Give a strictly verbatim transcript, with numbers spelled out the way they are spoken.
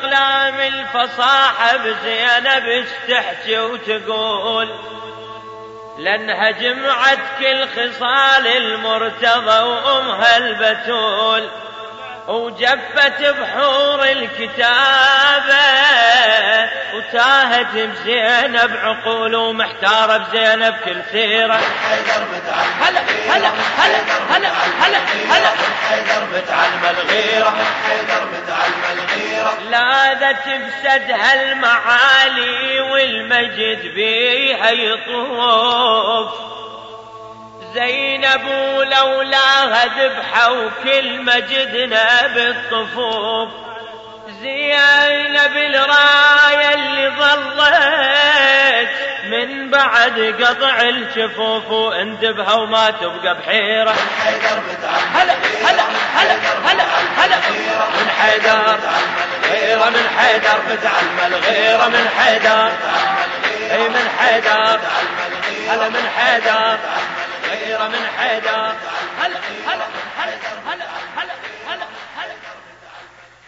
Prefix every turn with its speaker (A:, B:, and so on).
A: بأقلام الفصاحة بزينب استحكي وتقول لأنها جمعت كل خصال المرتضى وأمها البتول وجفت بحور الكتابة وتاهت بزينب عقول ومحتارة بزينب كل سيرة. هلا هلا هلا هلا هلا هلا
B: حيدر متعلم الغيرة حيدر متعلم الغيرة
A: لاذت بسدها المعالي والمجد بيها يطوف زينب ولولاها ذبحة وكل مجدنا بالطفوف زينب الراية اللي ظلت من بعد قطع الشفوف واندبها وما تبقى بحيرة. هلا هلا هلا هلا هلا من حيدر غيرة من حيدر متعلم الغيرة من حيدر اي من حيدر هلا من حيدر غيرة من حيدر هلا هلا هلا هلا